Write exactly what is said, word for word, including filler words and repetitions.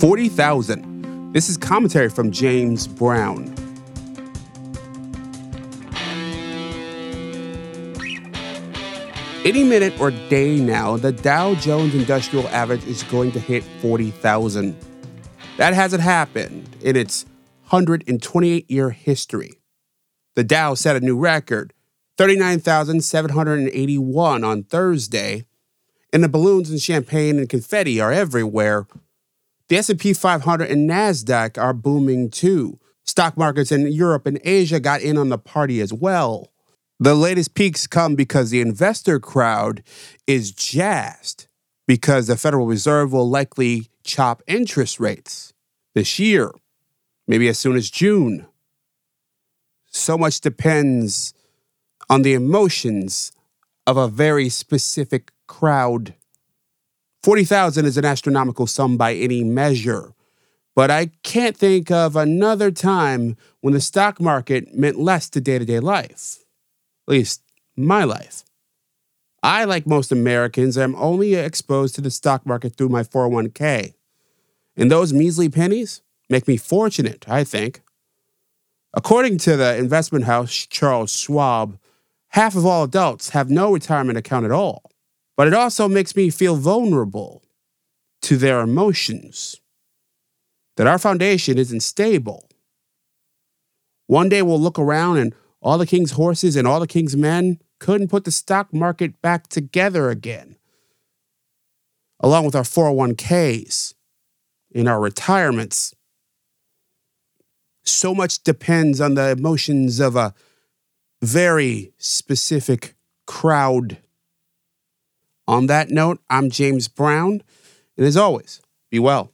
forty thousand. This is commentary from James Brown. Any minute or day now, the Dow Jones Industrial Average is going to hit forty thousand. That hasn't happened in its one hundred twenty-eight year history. The Dow set a new record, thirty-nine thousand seven hundred eighty-one on Thursday, and the balloons and champagne and confetti are everywhere. The S and P five hundred and NASDAQ are booming too. Stock markets in Europe and Asia got in on the party as well. The latest peaks come because the investor crowd is jazzed because the Federal Reserve will likely chop interest rates this year, maybe as soon as June. So much depends on the emotions of a very specific crowd. forty thousand is an astronomical sum by any measure, but I can't think of another time when the stock market meant less to day-to-day life. At least, my life. I, like most Americans, am only exposed to the stock market through my four oh one k. And those measly pennies make me fortunate, I think. According to the investment house Charles Schwab, half of all adults have no retirement account at all. But it also makes me feel vulnerable to their emotions, that our foundation isn't stable. One day we'll look around and all the king's horses and all the king's men couldn't put the stock market back together again, along with our four oh one k's and our retirements. So much depends on the emotions of a very specific crowd. On that note, I'm James Brown, and as always, be well.